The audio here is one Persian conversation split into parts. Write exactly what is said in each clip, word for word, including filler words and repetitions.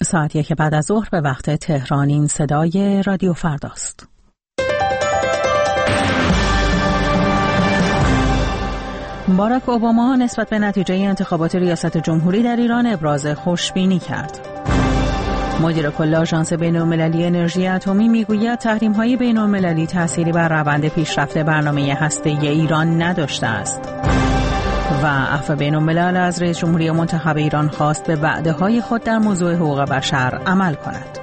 ساعت یک بعد از ظهر به وقت تهران. این صدای رادیو فرداست. باراک اوباما نسبت به نتیجه انتخابات ریاست جمهوری در ایران ابراز خوشبینی کرد. مدیر کل آژانس بین‌المللی انرژی اتمی میگوید تحریم‌های بین‌المللی تأثیری بر روند پیشرفت برنامه هسته‌ای ایران نداشته است. و عفو بین‌الملل از رئیس جمهوری منتخب ایران خواست به وعده‌های خود در موضوع حقوق بشر عمل کند.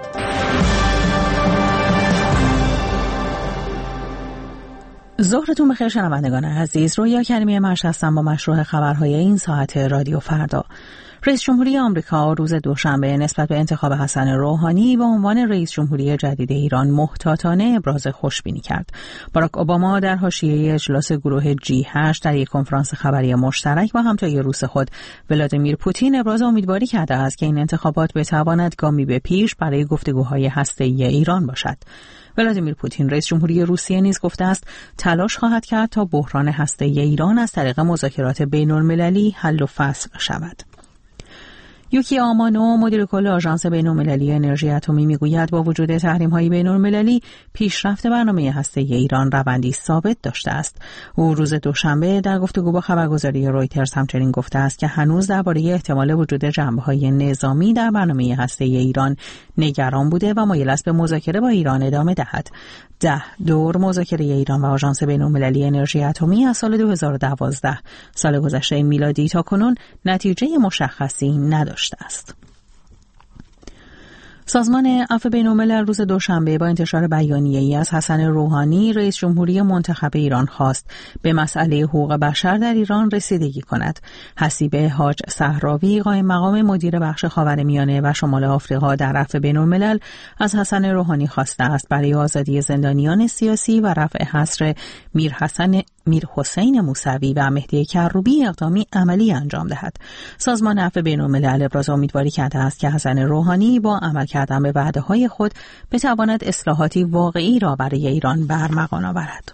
ظهرتون بخیر شنوندگان عزیز. رویا کریمی مش هستم با مشروع خبرهای این ساعت رادیو فردا. رئیس جمهوری آمریکا روز دوشنبه نسبت به انتخاب حسن روحانی به عنوان رئیس جمهوری جدید ایران محتاطانه ابراز خوشبینی کرد. باراک اوباما در حاشیه اجلاس گروه جی هشت در یک کنفرانس خبری مشترک با همتای روس خود ولادیمیر پوتین ابراز امیدواری کرده است که این انتخابات بتواند گامی به پیش برای گفتگوهای هسته‌ای ایران باشد. ولادیمیر پوتین رئیس جمهوری روسیه نیز گفته است تلاش خواهد کرد تا بحران هسته‌ای ایران از طریق مذاکرات بین‌المللی حل و فصل شود. یوکی آمانو مدیر کل آژانس بین‌المللی انرژی اتمی میگوید با وجود تحریم‌های بین‌المللی پیشرفت برنامه هسته‌ای ایران روندی ثابت داشته است. او روز دوشنبه در گفتگو با خبرگزاری رویترز همچنین گفته است که هنوز درباره احتمال وجود جنبه‌های نظامی در برنامه هسته‌ای ایران نگران بوده و مایل است به مذاکره با ایران ادامه دهد. ده دور مذاکره ایران و آژانس بین‌المللی انرژی اتمی از سال دو هزار و دوازده سال گذشته میلادی تا کنون نتیجه مشخصی نداشته است. سازمان عفو بین‌الملل روز دوشنبه با انتشار بیانیه‌ای از حسن روحانی رئیس جمهوری منتخب ایران خواست به مسئله حقوق بشر در ایران رسیدگی کند. حسیب حاج صحراوی قائم مقام مدیر بخش خاورمیانه و شمال آفریقا در عفو بین‌الملل از حسن روحانی خواسته است برای آزادی زندانیان سیاسی و رفع حصر میرحسن میرحسین موسوی و مهدی کروبی اقدامی عملی انجام دهد. سازمان عفو بین‌الملل ابراز امیدواری کرده است که حسن روحانی با عمل کردن به وعده‌های خود بتواند اصلاحاتی واقعی را برای ایران برمغان آورد.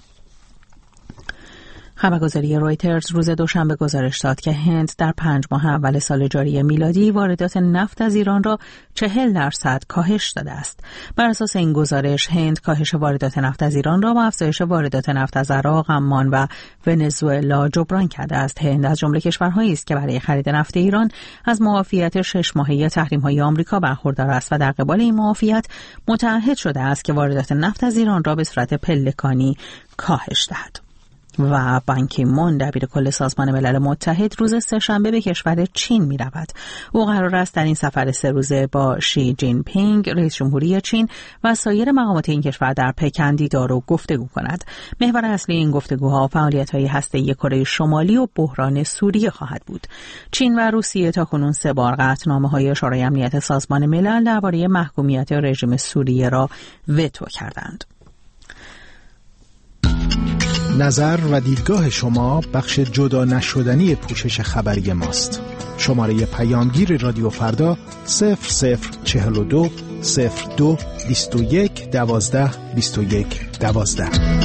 خبرگزاری رویترز روز دوشنبه گزارش داد که هند در پنج ماه اول سال جاری میلادی واردات نفت از ایران را چهل درصد کاهش داده است. بر اساس این گزارش هند کاهش واردات نفت از ایران را با افزایش واردات نفت از عراق، عمان و ونزوئلا جبران کرده است. هند از جمله کشورهایی است که برای خرید نفت ایران از معافیت شش ماهه تحریم‌های آمریکا برخوردار است و در قبال این معافیت متعهد شده است که واردات نفت از ایران را به صورت پلکانی کاهش دهد. و بان کی مون دبیر کل سازمان ملل متحد روز سه‌شنبه به کشور چین می رود. او قرار است در این سفر سه روزه با شی جین پینگ رئیس جمهوری چین و سایر مقامات این کشور در پکن دیدار و گفتگو کند. محور اصلی این گفتگوها فعالیت‌های هسته‌ای کره شمالی و بحران سوریه خواهد بود. چین و روسیه تاکنون سه بار قطعنامه‌های شورای امنیت سازمان ملل درباره محکومیت رژیم سوریه را وتو کردند. نظر و دیدگاه شما بخش جدا نشدنی پوشش خبری ماست. شماره پیامگیر رادیو فردا صفر صفر چهل و دو صفر دو بیست و یک دوازده بیست و یک دوازده.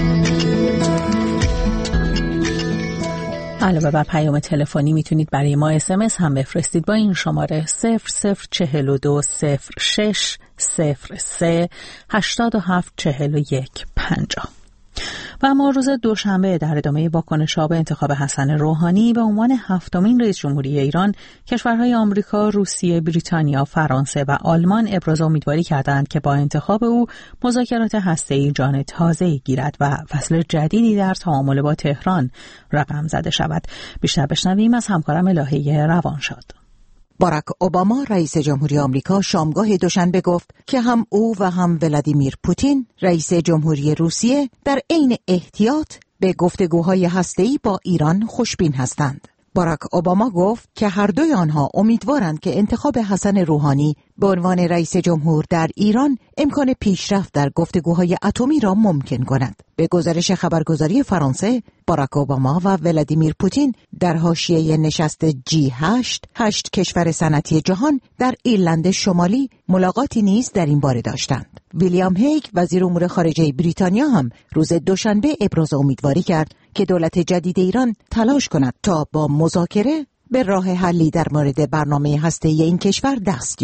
علاوه بر پیام تلفنی میتونید برای ما اس ام اس هم بفرستید با این شماره صفر صفر چهل و دو صفر شش صفر سه هشتاد و هفت چهل و یک پنجاه. و اما روز دوشنبه در ادامه واکنش‌ها به انتخاب حسن روحانی به عنوان هفتمین رئیس جمهوری ایران، کشورهای آمریکا، روسیه، بریتانیا، فرانسه و آلمان ابراز امیدواری کردند که با انتخاب او مذاکرات هسته‌ای جان تازه‌ای گیرد و فصل جدیدی در تعامل با تهران رقم زده شود. بیشتر بشنویم از همکارم الهه روانشاد. باراک اوباما رئیس جمهوری آمریکا شامگاه دوشنبه گفت که هم او و هم ولادیمیر پوتین رئیس جمهوری روسیه در عین احتیاط به گفتگوهای هسته‌ای با ایران خوشبین هستند. باراک اوباما گفت که هر دوی آنها امیدوارند که انتخاب حسن روحانی به عنوان رئیس جمهور در ایران امکان پیشرفت در گفتگوهای اتمی را ممکن کند. به گزارش خبرگزاری فرانسه، باراک اوباما و ولادیمیر پوتین در حاشیه نشست جی هشت، هشت کشور صنعتی جهان در ایرلند شمالی ملاقاتی نیز در این باره داشتند. ویلیام هیگ وزیر امور خارجه بریتانیا هم روز دوشنبه ابراز امیدواری کرد که دولت جدید ایران تلاش کند تا با مذاکره به راه حلی در مورد برنامه هسته‌ای این کشور دست یابیم.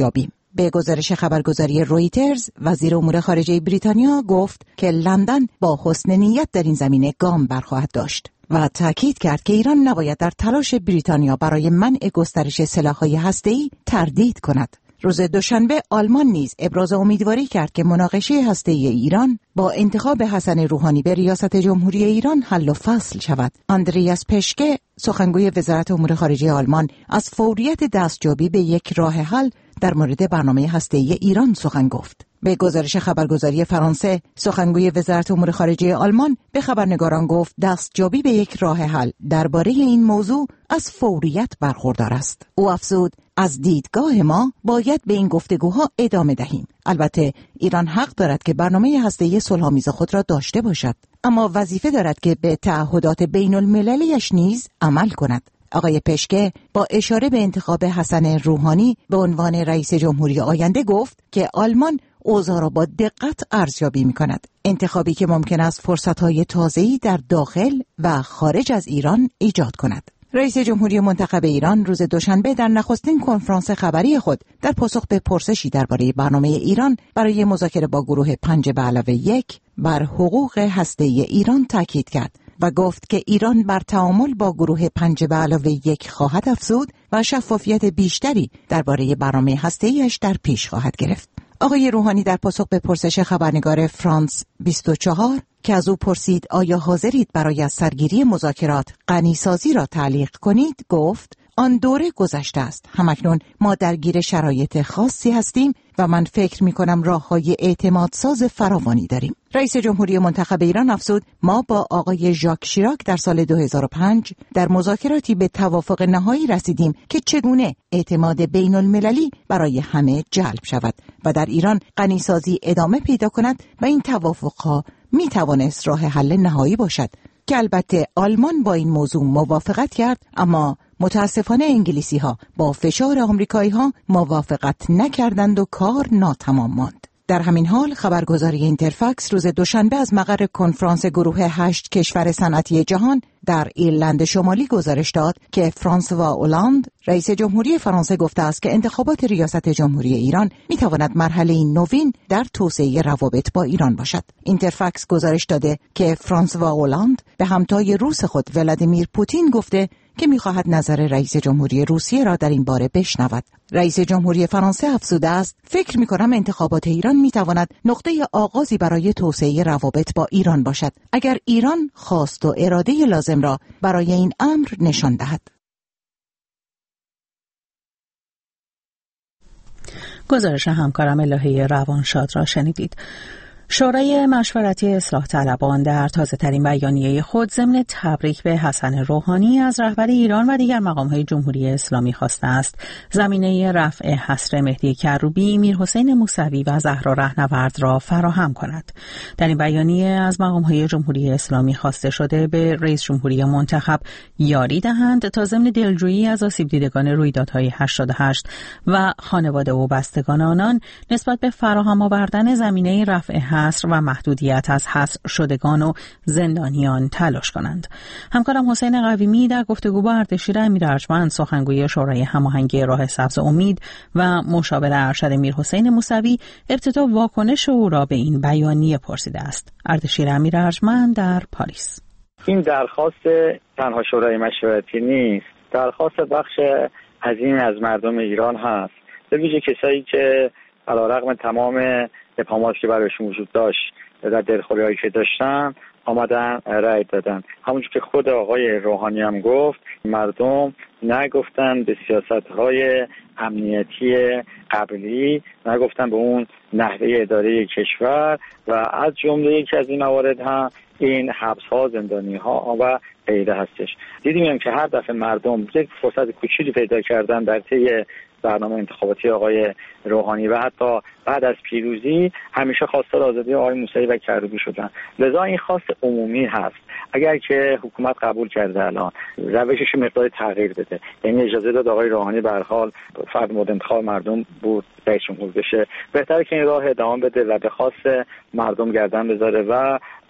به گزارش خبرگزاری رویترز، وزیر امور خارجه بریتانیا گفت که لندن با حسن نیت در این زمینه گام برخواهد داشت و تاکید کرد که ایران نباید در تلاش بریتانیا برای منع گسترش سلاح‌های هسته‌ای تردید کند. روز دوشنبه آلمان نیز ابراز امیدواری کرد که مناقشه هسته‌ای ایران با انتخاب حسن روحانی به ریاست جمهوری ایران حل و فصل شود. آندریاس پشکه، سخنگوی وزارت امور خارجه آلمان، از فوریت دستیابی به یک راه حل در مورد برنامه هسته‌ای ایران سخن گفت. به گزارش خبرگزاری فرانسه، سخنگوی وزارت امور خارجه آلمان به خبرنگاران گفت دستیابی به یک راه حل درباره این موضوع از فوریت برخوردار است. او افزود از دیدگاه ما باید به این گفتگوها ادامه دهیم. البته ایران حق دارد که برنامه هسته‌ای صلح‌آمیز خود را داشته باشد، اما وظیفه دارد که به تعهدات بین المللیش نیز عمل کند. آقای پشکه با اشاره به انتخاب حسن روحانی به عنوان رئیس جمهوری آینده گفت که آلمان اوضاع را با دقت ارزیابی می‌کند. انتخابی که ممکن است فرصت‌های تازه‌ای در داخل و خارج از ایران ایجاد کند. رئیس جمهوری منتخب ایران روز دوشنبه در نخستین کنفرانس خبری خود در پاسخ به پرسشی درباره برنامه ایران برای مذاکره با گروه پنج به علاوه یک بر حقوق هسته‌ای ایران تاکید کرد و گفت که ایران بر تعامل با گروه پنج به علاوه یک خواهد افزود و شفافیت بیشتری درباره برنامه هسته‌ایش در پیش خواهد گرفت. آقای روحانی در پاسخ به پرسش خبرنگار فرانس بیست و چهار که از او پرسید آیا حاضرید برای از سرگیری مذاکرات غنیسازی را تعلیق کنید، گفت آن دوره گذشته است. همکنون ما درگیر شرایط خاصی هستیم و من فکر می کنم راه‌های اعتمادساز فراوانی داریم. رئیس جمهوری منتخب ایران افزود ما با آقای ژاک شیراک در سال دو هزار و پنج در مذاکراتی به توافق نهایی رسیدیم که چگونه اعتماد بین المللی برای همه جلب شود و در ایران غنیسازی ادامه پیدا کند و این توافقها می توانست راه حل نهایی باشد که البته آلمان با این موضوع موافقت کرد، اما متاسفانه انگلیسی ها با فشار آمریکایی ها موافقت نکردند و کار ناتمام ماند. در همین حال خبرگزاری اینترفاکس روز دوشنبه از مقر کنفرانس گروه هشت کشور صنعتی جهان در ایرلند شمالی گزارش داد که فرانسوا اولاند رئیس جمهوری فرانسه گفته است که انتخابات ریاست جمهوری ایران میتواند مرحله نوین در توسعه روابط با ایران باشد. اینترفاکس گزارش داده که فرانسوا اولاند به همتای روس خود ولادیمیر پوتین گفته که می‌خواهد نظر رئیس جمهوری روسیه را در این باره بشنود. رئیس جمهوری فرانسه افزوده است فکر می‌کنم انتخابات ایران می‌تواند نقطه آغازی برای توسعه روابط با ایران باشد اگر ایران خواست و اراده لازم را برای این امر نشان دهد. گزارش همکارم الهه روانشاد را شنیدید. شورای مشورتی اصلاح طلبان در تازه ترین بیانیه خود ضمن تبریک به حسن روحانی از رهبر ایران و دیگر مقام‌های جمهوری اسلامی خواسته است زمینه رفع حصر مهدی کروبی، میرحسین موسوی و زهرا رهنورد را فراهم کند. در این بیانیه از مقام‌های جمهوری اسلامی خواسته شده به رئیس جمهوری منتخب یاری دهند تا ضمن دلجویی از آسیب دیدگان رویدادهای هشتاد و هشت و خانواده و بستگان آنان نسبت به فراهم آوردن زمینه رفع حصر و محدودیت از حصر شدگان و زندانیان تلاش کنند. همکارم حسین قویمی در گفتگو با اردشیر امیر ارجمند، سخنگوی شورای هماهنگی راه سبز امید و مشاور ارشد میرحسین موسوی، ابتدا واکنش او را به این بیانیه پرسیده است. اردشیر امیر ارجمند در پاریس: این درخواست تنها شورای مشورتی نیست، درخواست بخش عظیمی از مردم ایران هست، به ویژه کسایی که علیرغم تمام ابهاماتی که برایشون وجود داشت در دلخوری‌هایی که داشتن آمدن رأی دادن. همونجور که خود آقای روحانی هم گفت، مردم نگفتن به سیاست‌های امنیتی قبلی، نگفتن به اون نحوه اداره کشور و از جمله یکی از این موارد هم این حبس‌ها، زندانی‌ها و غیره هستش. دیدیم که هر دفعه مردم یک فرصت کوچیکی پیدا کردن در طی برنامه انتخاباتی آقای روحانی و حتی بعد از پیروزی همیشه خواستار آزادی آقای موسوی و کروبی شدن. لذا این خواست عمومی هست. اگر که حکومت قبول کرده الان روشش مقدار تغییر بده، یعنی اجازه داد آقای روحانی به هر حال فرد مورد انتخاب مردم بود رئیس جمهور بشه، بهتره که این راه ادامه بده و به خواست مردم گردن بذاره و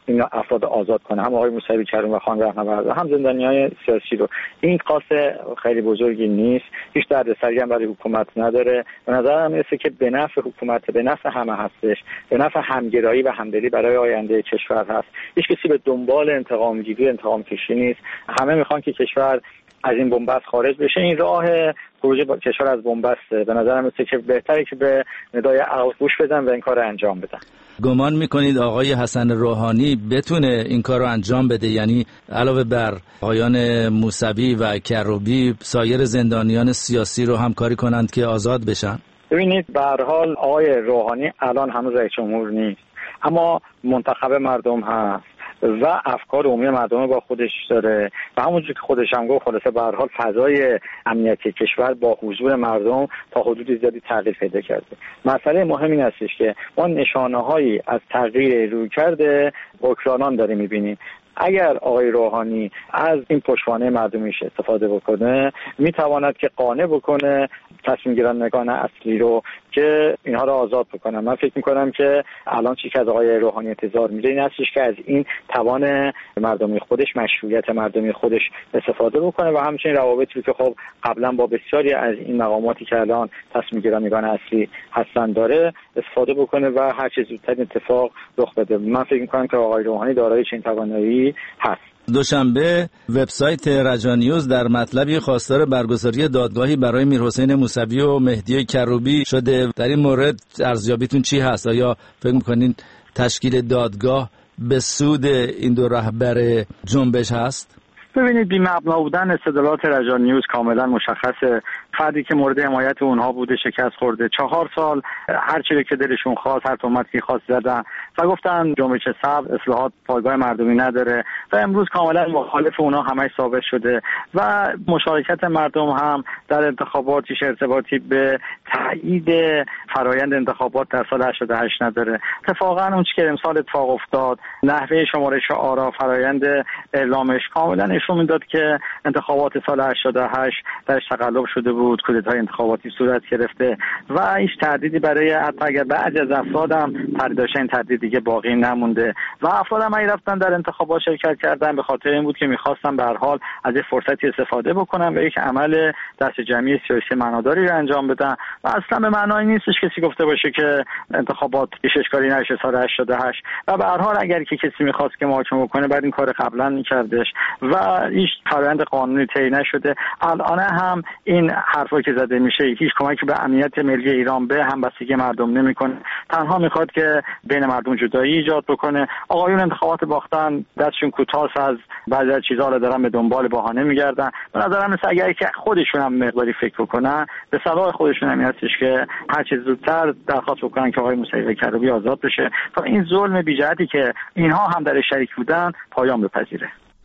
این افراد آزاد کنه، هم آقای موسوی کریم و خانم رهنورد هم زندانیان سیاسی رو. این قاصد خیلی بزرگی نیست، هیچ دردسری هم برای حکومت نداره. به نظر من میاد که به نفع حکومت، به نفع همه هستش، به نفع همگرایی و همدلی برای آینده کشور هست. هیچ کسی به دنبال انتقام گیری، انتقام کشی نیست. همه میخوان که کشور از این بنبست خارج بشه. این راه خروج کشور از بنبسته. به نظر من که بهتره که به ندای عقل گوش بدن و این کار رو انجام بدن. گمان میکنید آقای حسن روحانی بتونه این کار رو انجام بده؟ یعنی علاوه بر آقایان موسوی و کروبی سایر زندانیان سیاسی رو همکاری کنند که آزاد بشن؟ ببینید، به هر حال آقای روحانی الان هنوز رئیس جمهور نیست، اما منتخب مردم هست و افکار عمومی مردم با خودش داره و همونجور که خودش هم گفت، خلاصه به هر حال فضای امنیتی کشور با حضور مردم تا حدود زیادی تغییر پیدا کرده. مسئله مهم این هستش که ما نشانه‌هایی از تغییر رویکرد حکمرانان داریم می‌بینیم. اگر آقای روحانی از این پشتوانه مردمیش استفاده بکنه، میتواند که قانع بکنه تصمیم گیرندگان اصلی رو که اینها رو آزاد بکنن. من فکر میکنم که الان چیزی که از آقای روحانی انتظار میره این هستش که از این توان مردمی خودش، مشروعیت مردمی خودش استفاده بکنه و همچنین روابطی رو که خب قبلا با بسیاری از این مقاماتی که الان تصمیم گیرندگان اصلی هستن داره استفاده بکنه و هر چه زودتر اتفاق رخ بده. من فکر میکنم که آقای روحانی دارای چنین توانایی هست. دوشنبه وبسایت رجانیوز در مطلبی خواستار برگزاری دادگاهی برای میرحسین موسوی و مهدی کروبی شده. در این مورد ارزیابیتون چی هست؟ آیا فکر می‌کنین تشکیل دادگاه به سود این دو رهبر جنبش هست؟ ببینید، بی‌مبنا بودن استدلالات رجانیوز کاملا مشخصه. فردی که مورد حمایت اونها بوده شکست خورده. چهار سال هر چیزی که دلشون خواست، هر تهمتی که خواست زدن و گفتن جنبش سبز اصلاحات پایگاه مردمی نداره و امروز کاملا مخالف اونها همش ثابت شده و مشارکت مردم هم در انتخابات هیچ ارتباطی به تایید فرایند انتخابات در سال هشتاد و هشت نداره. اتفاقا اون چیزی که امسال اتفاق افتاد، نحوه شمارش آرا، فرایند اعلامش کاملا نشون میداد که انتخابات سال هشتاد و هشت درش تقلب شده بود، کودتای انتخاباتی صورت گرفته و هیچ تردیدی برای حتی اگر بعضی از افرادم تردید داشتن، این تردید دیگه باقی نمونده و افرادم اگه رفتن در انتخابات شرکت کردن به خاطر این بود که میخواستن به هر حال از این فرصتی استفاده بکنن و یک عمل دست جمعی سیاسی معناداری رو انجام بدن و اصلا به معنای نیستش کسی گفته باشه که انتخابات هیچ اشکالی نشه سال هشتاد و هشت و به هر حال اگر که کسی میخواست که محاکمه بکنه بعد این کار قبلا میکردش و هیچ فرآیند قانونی طی نشده. الان هم این حرفا که زده میشه هیچ کمکی به امنیت ملی ایران به همبستگی مردم نمیکنه، تنها میخواد که بین مردم جدایی ایجاد بکنه. آقایون انتخابات باختن، دستشون کوتاه از بعضی از چیزا رو دارن به دنبال بهانه میگردن. به نظرم مثل اگر که خودشون هم مقداری فکر بکنن به صلاح خودشون هم هستش که هر چه زودتر درخواست بکنن که آقای موسوی و کروبی آزاد بشه تا این ظلم بی‌جهتی که اینها هم در شریک بودن پایان بپذیره.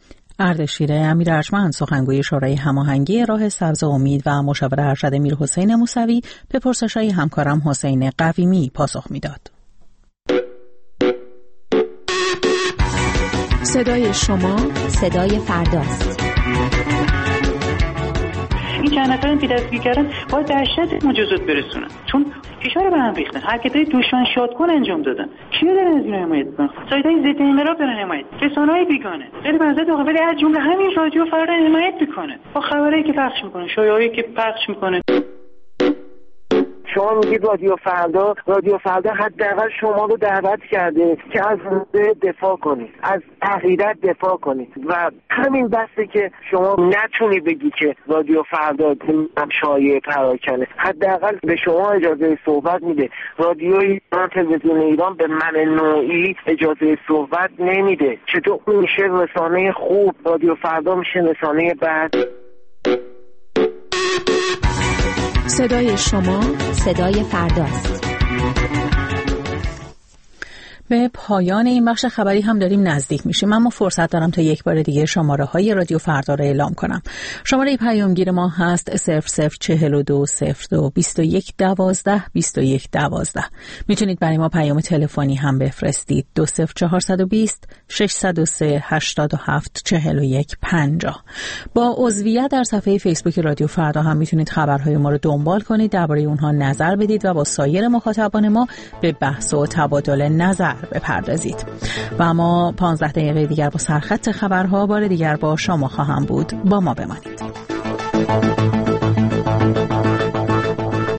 اردشیر امیر ارجمند، سخنگوی شورای هماهنگی راه سبز امید و مشاور ارشد میرحسین موسوی، به پرسش‌های همکارم حسین قویمی پاسخ میداد. صدای شما صدای فرداست. این چند نفرم که دستگیر کردن باید در شدت مجازات برسونن، چون فشار به هم ریختن، حرکت‌های دشمن شادکن انجام دادن. کیا دارن از این حمایت می‌کنن؟ سایت‌های ضد انقلاب دارن حمایت، رسانه‌های بیگانه. خیلی بنزه داخل ولی از جمله همین رادیو فردا حمایت می‌کنه با خبرایی که پخش می‌کنه، شایعه‌ای که پخش می‌کنه. شما میگید رادیو فردا، رادیو فردا حداقل شما رو دعوت کرده که از موضوع دفاع کنید، از عقیدت دفاع کنید و همین بسته که شما نتونی بگی که رادیو فردا هم شایعه پراکنه. حداقل به شما اجازه صحبت میده. رادیو ایران، تلویزیون ایران به من نوعی اجازه صحبت نمیده. چطور میشه رسانه خوب؟ رادیو فردا میشه رسانه بد. صدای شما صدای فرداست. به پایان این بخش خبری هم داریم نزدیک میشیم، اما فرصت دارم تا یک بار دیگه شماره های رادیو فردا را اعلام کنم. شماره پیامگیر ما هست صفر صفر چهل و دو صفر دو بیست و یک دوازده بیست و یک دوازده. میتونید برای ما پیام تلفنی هم بفرستید دو صفر چهارصد و بیست ششصد و سه هشتاد و هفت چهل و یک پنجاه. با عضویت در صفحه فیسبوک رادیو فردا هم میتونید خبرهای ما رو دنبال کنید، درباره اونها نظر بدید و با سایر مخاطبان ما به بحث و تبادل نظر بیشتر بپردازید. و ما پانزده دقیقه دیگر با سرخط خبرها بار دیگر با شما خواهم بود. با ما بمانید.